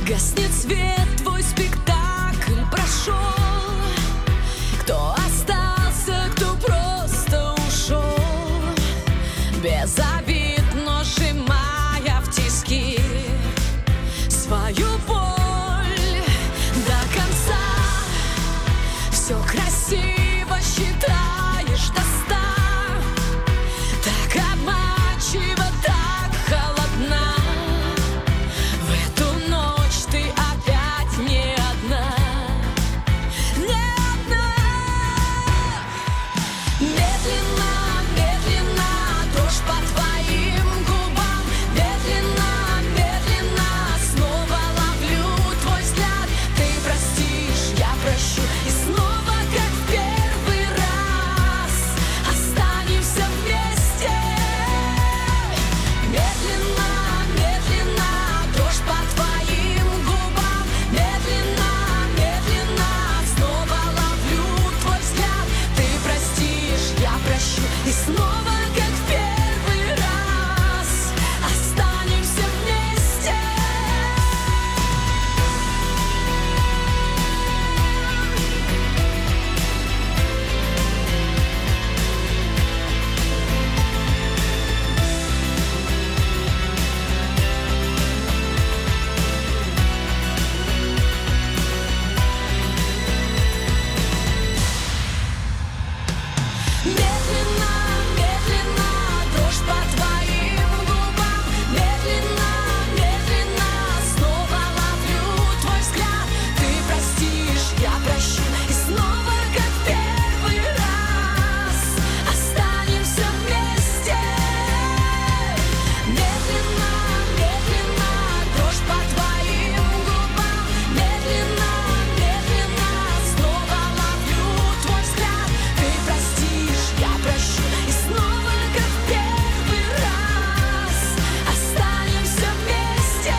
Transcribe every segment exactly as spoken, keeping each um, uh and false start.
Гаснет свет, твой спектакль прошел. Кто остался, кто просто ушел. Без обид, но сжимая в тиски свою боль до конца. Все красиво считаешь до ста. Так обманчиво, так холодна. В эту ночь ты опять не одна. Не одна. Медленно, медленно дрожь по твоим губам. Медленно, медленно снова ловлю твой взгляд. Ты простишь, я прощу. И снова, как в первый раз, останемся вместе. Медленно, медленно дрожь по твоим губам. Медленно, медленно снова ловлю твой взгляд. Ты простишь, я прощу. И снова, как в первый раз, останемся вместе. Медленно, медленно дрожь по твоим губам. Медленно, медленно снова ловлю твой взгляд. Ты простишь, я прощу. И снова, как в первый раз, останемся вместе. Медленно, медленно дрожь по твоим губам. Медленно, медленно снова ловлю твой взгляд. Ты простишь, я прощу. И снова, как в первый раз, останемся вместе.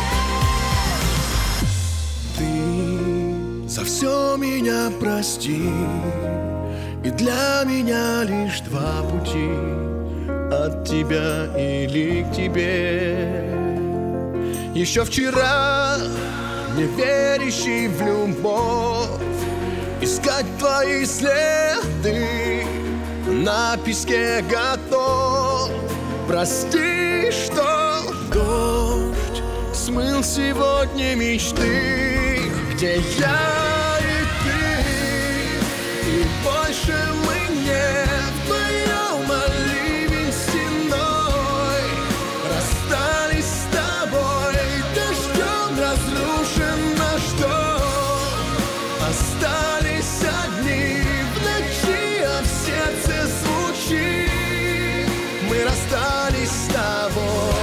Ты за все меня прости. И для меня лишь два пути: от тебя или к тебе. Еще вчера, не верящий в любовь, искать твои следы на песке готов. Прости, что дождь смыл сегодня мечты, где я и ты, и больше мы не вдвоем, а ливень стеной. Расстались с тобой дождем, разрушен наш дом. Остались одни в ночи, а в сердце звучит: мы расстались с тобой.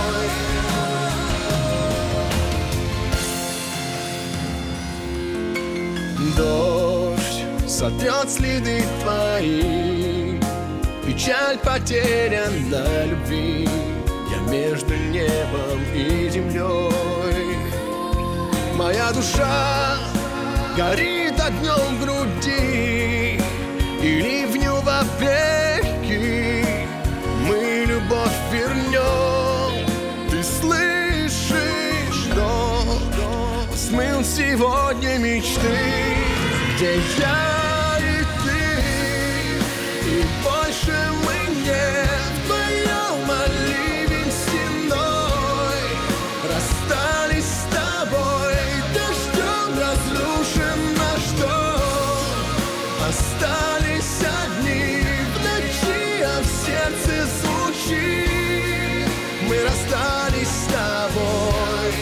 Дождь сотрет следы твои, печаль потеряна любви. Я между небом и землей. Моя душа горит огнем в груди, и ливню во веки мы любовь вернем. Ты слышишь, дождь смыл сегодня мечты, где я и ты, и больше мы не вдвоем, а ливень стеной. Расстались с тобой дождем, разрушен наш дом. Остались одни в ночи, а в сердце звучит: мы расстались с тобой.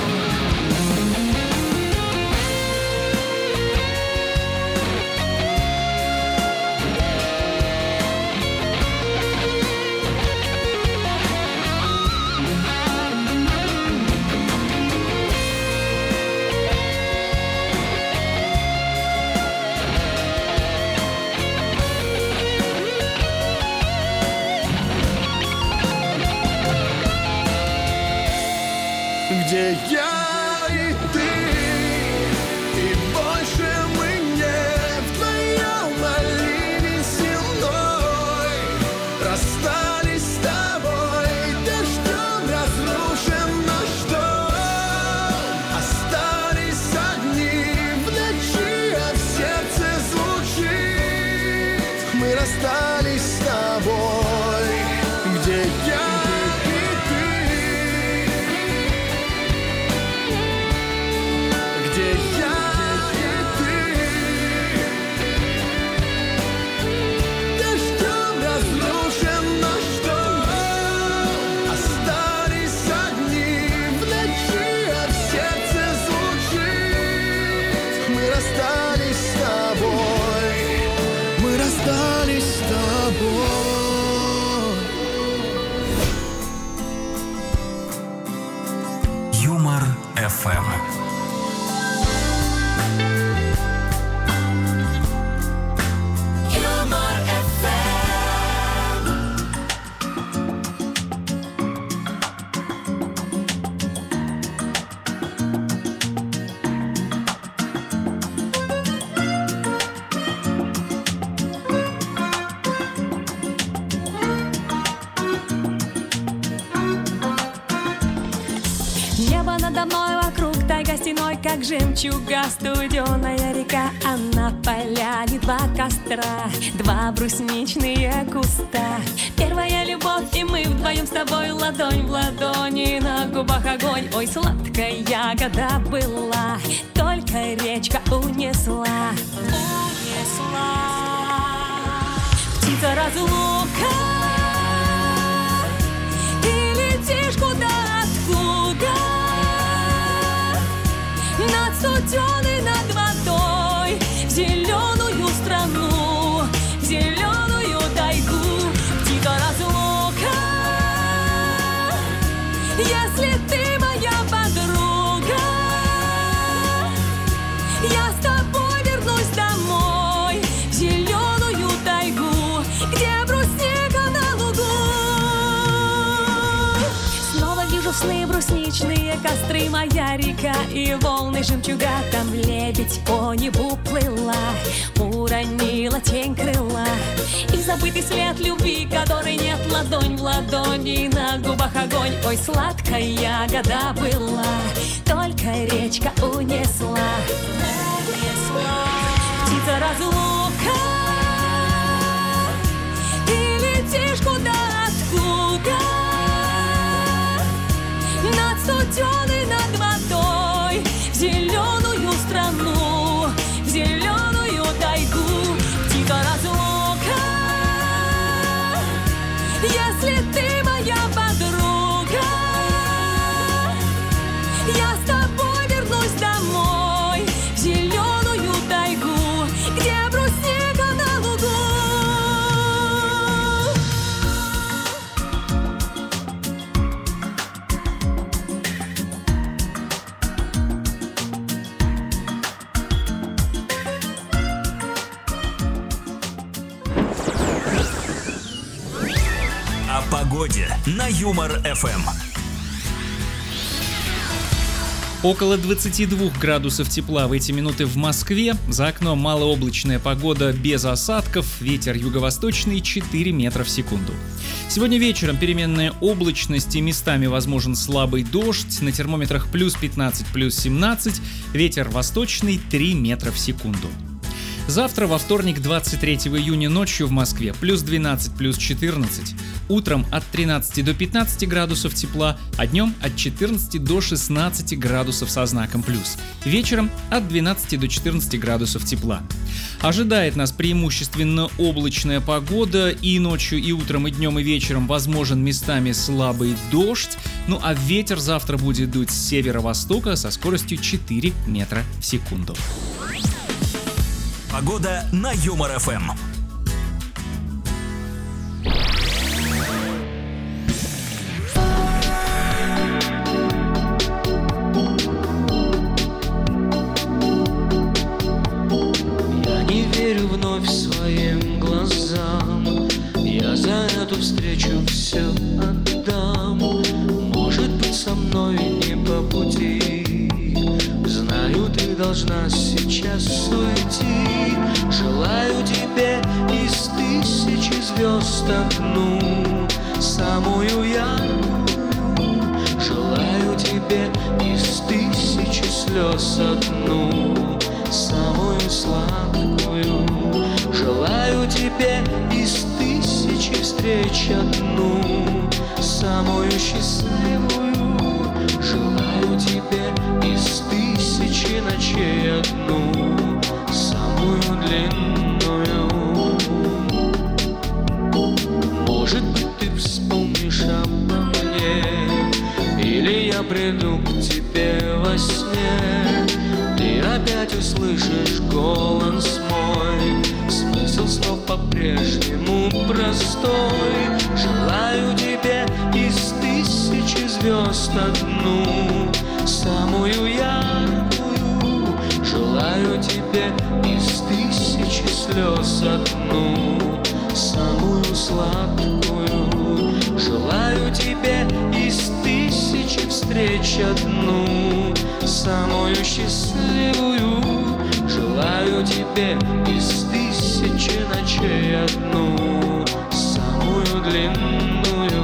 Где я и ты, и больше мы не вдвоем, а ливень стеной. Расстались с тобой дождем, разрушен наш дом. Остались Юмор эф эм. Небо надо мной, вокруг тайга стеной, как жемчуга студеная река. А на поляне два костра, два брусничные куста. Первая любовь, и мы вдвоем с тобой ладонь в ладони, на губах огонь. Ой, сладкая ягода была, только речка унесла, унесла. Птица разлука, ты летишь куда, откуда? Над студеной, над водой, в зеленую страну, в зеленую тайгу. Птица разлука, если ты моя подруга, я с тобой вернусь домой, в зеленую тайгу, где брусника на лугу. Снова вижу сны брусничные костры, моя река и волны жемчуга. Там лебедь по небу плыла, уронила тень крыла. И забытый след любви, которой нет, ладонь в ладони, на губах огонь. Ой, сладкая ягода была, только речка унесла, унесла. Птица разлука, ты летишь куда, откуда? Над студеной, над водой, в зеленую страну, в зеленую тайгу. Птица разлука, если ты моя подруга, я с тобой вернусь домой, в зеленую тайгу, где брусника на лугу. О погоде на Юмор эф эм. Около двадцати двух градусов тепла в эти минуты в Москве. За окном малооблачная погода без осадков. Ветер юго-восточный четыре метра в секунду. Сегодня вечером переменная облачность и местами возможен слабый дождь. На термометрах плюс пятнадцать, плюс семнадцать. Ветер восточный три метра в секунду. Завтра, во вторник, двадцать третьего июня, ночью в Москве плюс двенадцать, плюс четырнадцать. Утром от тринадцати до пятнадцати градусов тепла, а днем от четырнадцати до шестнадцати градусов со знаком плюс. Вечером от двенадцати до четырнадцати градусов тепла. Ожидает нас преимущественно облачная погода, и ночью, и утром, и днем, и вечером возможен местами слабый дождь. Ну а ветер завтра будет дуть с северо-востока со скоростью четыре метра в секунду. Погода на Юмор эф эм. Я не верю вновь своим глазам, я за эту встречу все отдам. Может быть, со мной не по пути, знаю, ты должна сейчас уйти. Желаю тебе из тысячи звезд одну, самую яркую. Желаю тебе из тысячи слез одну, самую сладкую. Желаю тебе из тысячи встреч одну, самую счастливую. Желаю тебе из тысячи ночей одну, самую длинную. Может быть, ты вспомнишь обо мне, или я приду к тебе во сне. Ты опять услышишь голос мой, смысл слов по-прежнему простой. Желаю тебе из тысячи звезд одну, слез одну, самую сладкую. Желаю тебе из тысячи встреч одну, самую счастливую. Желаю тебе из тысячи ночей одну, самую длинную.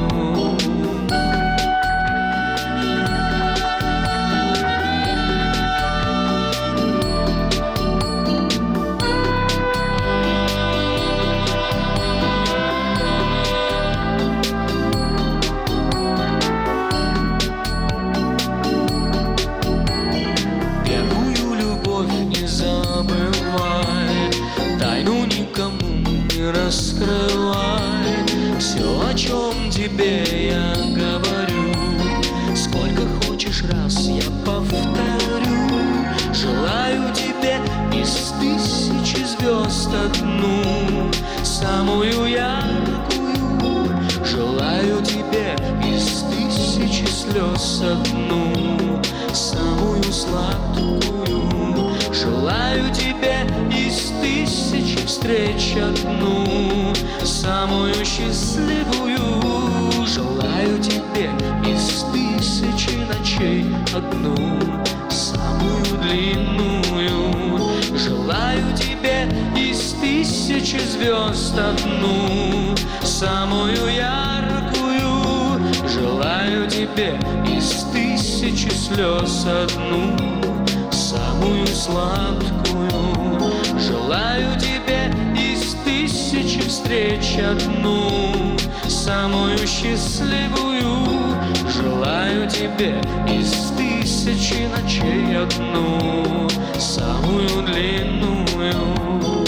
Раскрывай все, о чем тебе я говорю. Сколько хочешь раз я повторю. Желаю тебе из тысячи звезд одну, самую яркую. Желаю тебе из тысячи слез одну, самую сладкую. Желаю тебе из тысячи встреч одну, самую счастливую. Желаю тебе из тысячи ночей одну, самую длинную. Желаю тебе из тысячи звезд одну, самую яркую. Желаю тебе из тысячи слез одну, самую сладкую. Желаю тебе из тысячи встреч одну, самую счастливую. Желаю тебе из тысячи ночей одну, самую длинную.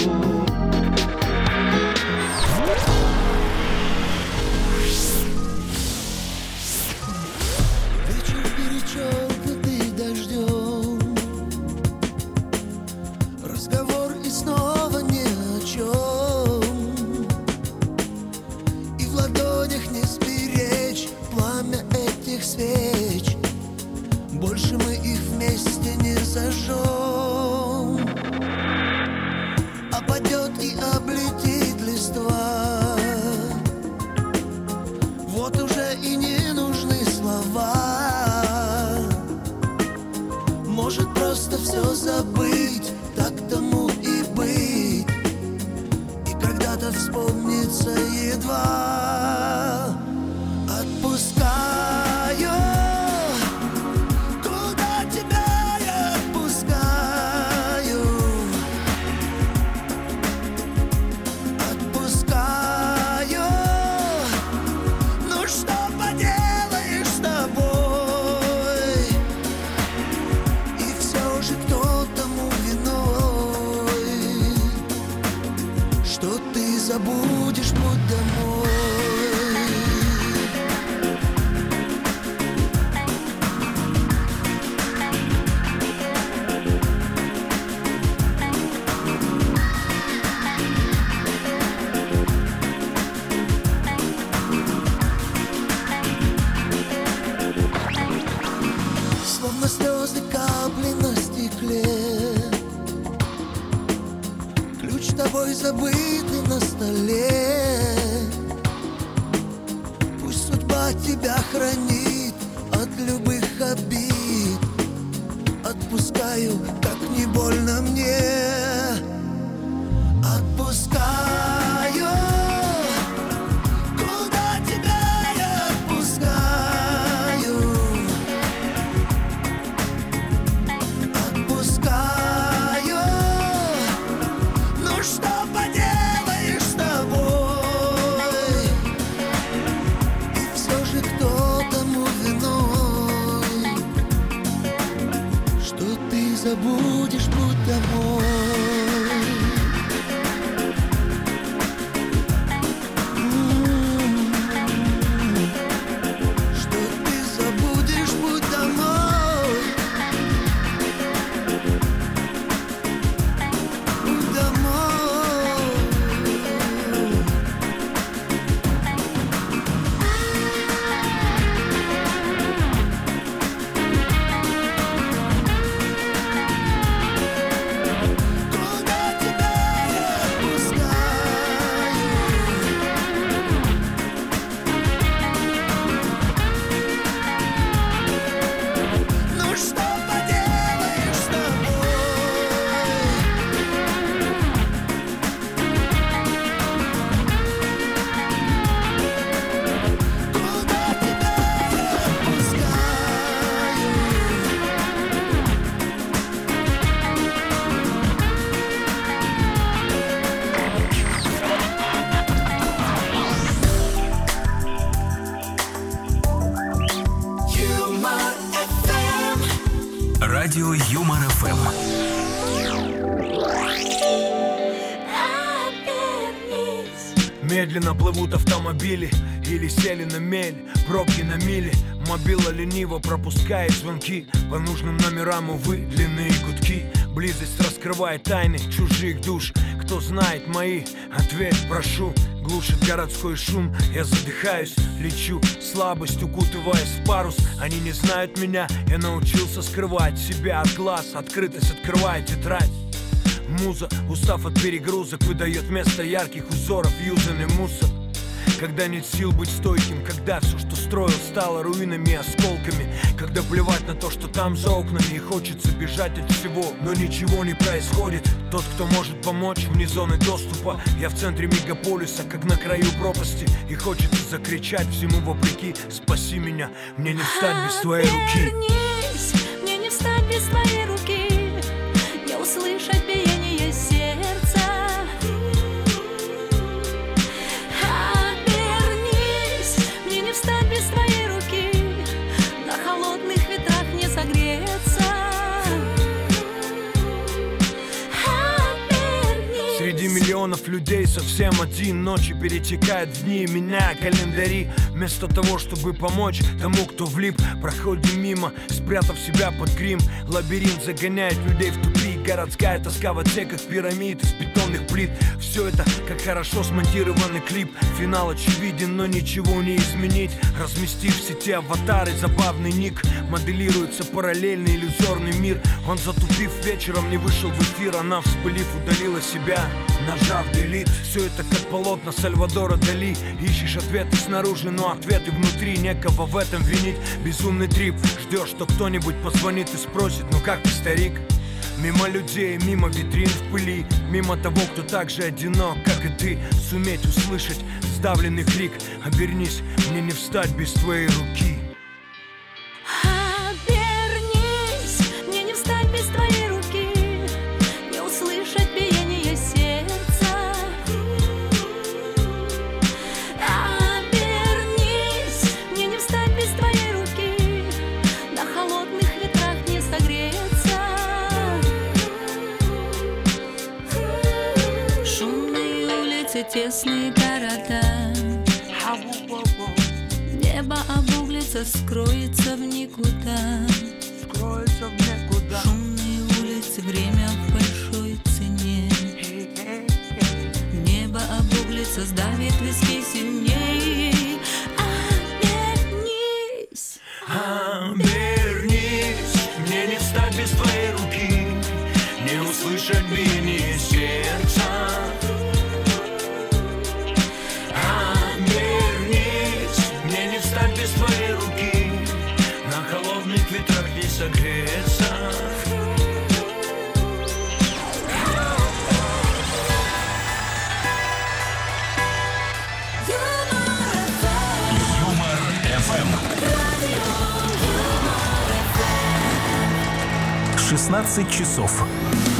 Больше мы их вместе не зажжем. Опадет и облетит листва. Вот уже и не нужны слова. Может просто все забыть, так тому и быть. И когда-то вспомнится едва. Отпускаю. Забудешь путь домой. Словно слезы капли на стекле. Ключ тобой забытый на столе. Пусть судьба тебя хранит от любых обид. Отпускаю, как не больно мне. Отпускаю. Куда тебя я отпускаю? Отпускаю. Ну что поделаешь с тобой? И все же кто тому виной, что ты забудешь путь домой. Куда Радио Юмор эф эм. Медленно плывут автомобили или сели на мель, пробки на мили. Мобила лениво пропускает звонки по нужным номерам, увы, длинные гудки. Близость раскрывает тайны чужих душ. Кто знает мои, ответь, прошу. Глушит городской шум, я задыхаюсь, лечу. Слабость укутываясь в парус. Они не знают меня, я научился скрывать себя от глаз. Открытость открывает тетрадь. Муза, устав от перегрузок, выдает место ярких узоров юзанный мусор. Когда нет сил быть стойким, когда все, что строил, стало руинами и осколками. Когда плевать на то, что там за окнами, и хочется бежать от всего, но ничего не происходит. Тот, кто может помочь вне зоны доступа. Я в центре мегаполиса, как на краю пропасти, и хочется закричать всему вопреки: спаси меня, мне не встать без твоей руки. Обернись, мне не встать без твоей руки, не услышать биение сердца. Обернись, мне не встать без твоей руки, на холодных ветрах не согреться. Обернись. Среди миллионов людей совсем один. Ночи перетекают в дни, меняя календари. Вместо того, чтобы помочь тому, кто влип, проходим мимо, спрятав себя под грим. Лабиринт загоняет людей в тупик. Городская тоска в отсеках пирамид из бетонных плит. Все это как хорошо смонтированный клип. Финал очевиден, но ничего не изменить. Разместив в сети аватары, забавный ник, моделируется параллельный иллюзорный мир. Он, затупив вечером, не вышел в эфир. Она, вспылив, удалила себя, нажав delete. Все это как полотна Сальвадора Дали. Ищешь ответы снаружи, но ответы внутри. Некого в этом винить, безумный трип. Ждешь, что кто-нибудь позвонит и спросит: ну как ты, старик? Мимо людей, мимо витрин в пыли, мимо того, кто так же одинок, как и ты. Суметь услышать сдавленный крик: обернись, мне не встать без твоей руки. Обернись, мне не встать без твоей руки, не услышать биение сердца. Обернись, мне не встать без твоей руки, на холодных ветрах не согреться. Шумные улицы, тесные города, небо обуглится, скроется в никуда. Скроется в никуда. Шумные улицы, время в большой цене. Небо обуглится, сдавит виски сильней. Обернись. Обернись, мне не встать без твоей руки, не услышать биение сердца. Обернись, мне не встать без твоей руки, на холодных ветрах не согреться. Юмор эф эм. шестнадцать часов